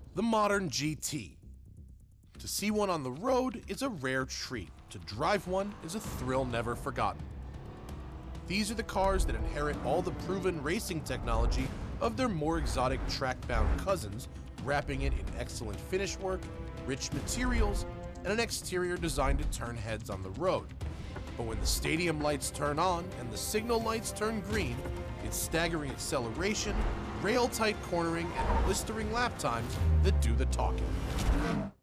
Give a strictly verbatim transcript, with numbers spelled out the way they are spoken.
The modern G T. To see one on the road is a rare treat. To drive one is a thrill never forgotten. These are the cars that inherit all the proven racing technology of their more exotic track-bound cousins, wrapping it in excellent finish work, rich materials, and an exterior designed to turn heads on the road. But when the stadium lights turn on and the signal lights turn green, it's staggering acceleration, rail-tight cornering, and blistering lap times that do the talking.